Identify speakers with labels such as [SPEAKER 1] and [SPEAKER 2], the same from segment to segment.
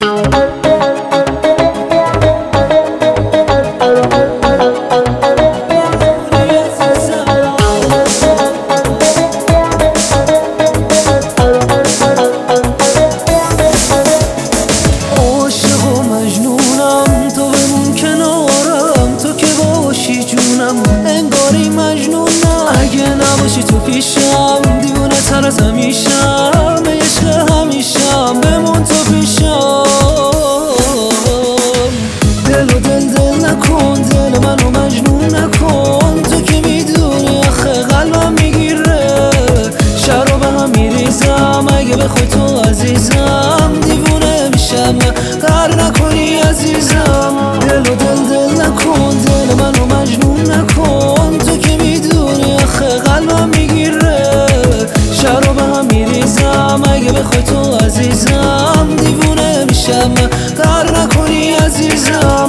[SPEAKER 1] انگاری مجنونم اگه نباشی تو پیشم، دیوونه تر از همیشم، عشق همیشم بمون تو پیشم. دل نکن، دل منو مجنون نکن، تو که میدونی آخه قلبم میگیره، شرا به هم میریزم اگه بخوای تو عزیزم، دیوونه میشم قهر نکنی عزیزم. دل نکن، دل منو مجنون نکن، تو که میدونی آخه قلبم میگیره، شرا به هم میریزم اگه بخوای تو عزیزم، دیوونه میشم قهر نکنی عزیزم.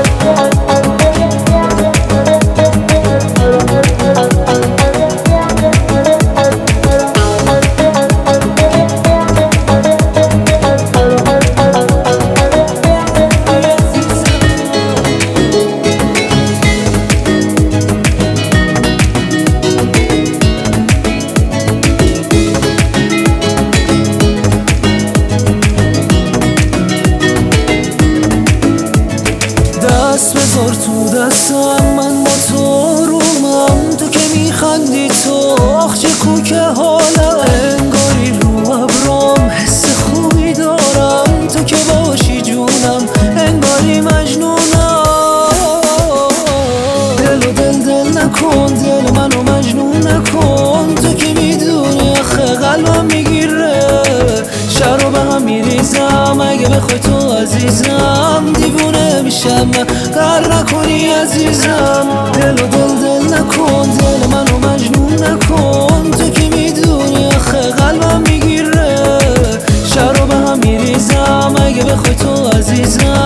[SPEAKER 1] دست بذار تو دستم، من با تو رومم، تو که میخندی تو آخ چه کوک حالم، انگاری رو ابرام حس خوبی دارم، تو که باشی جونم انگاری مجنونم. دل نکن، دل منو مجنون نکن، تو که میدونی آخه قلبم میگیره، شرا به هم میریزم اگه بخوای تو عزیزم، دیوونه میشم قهر نکنی عزیزم. دل نکن، دل منو مجنون نکن، تو که میدونی آخه قلبم میگیره، شرا به هم میریزم اگه بخوای تو عزیزم.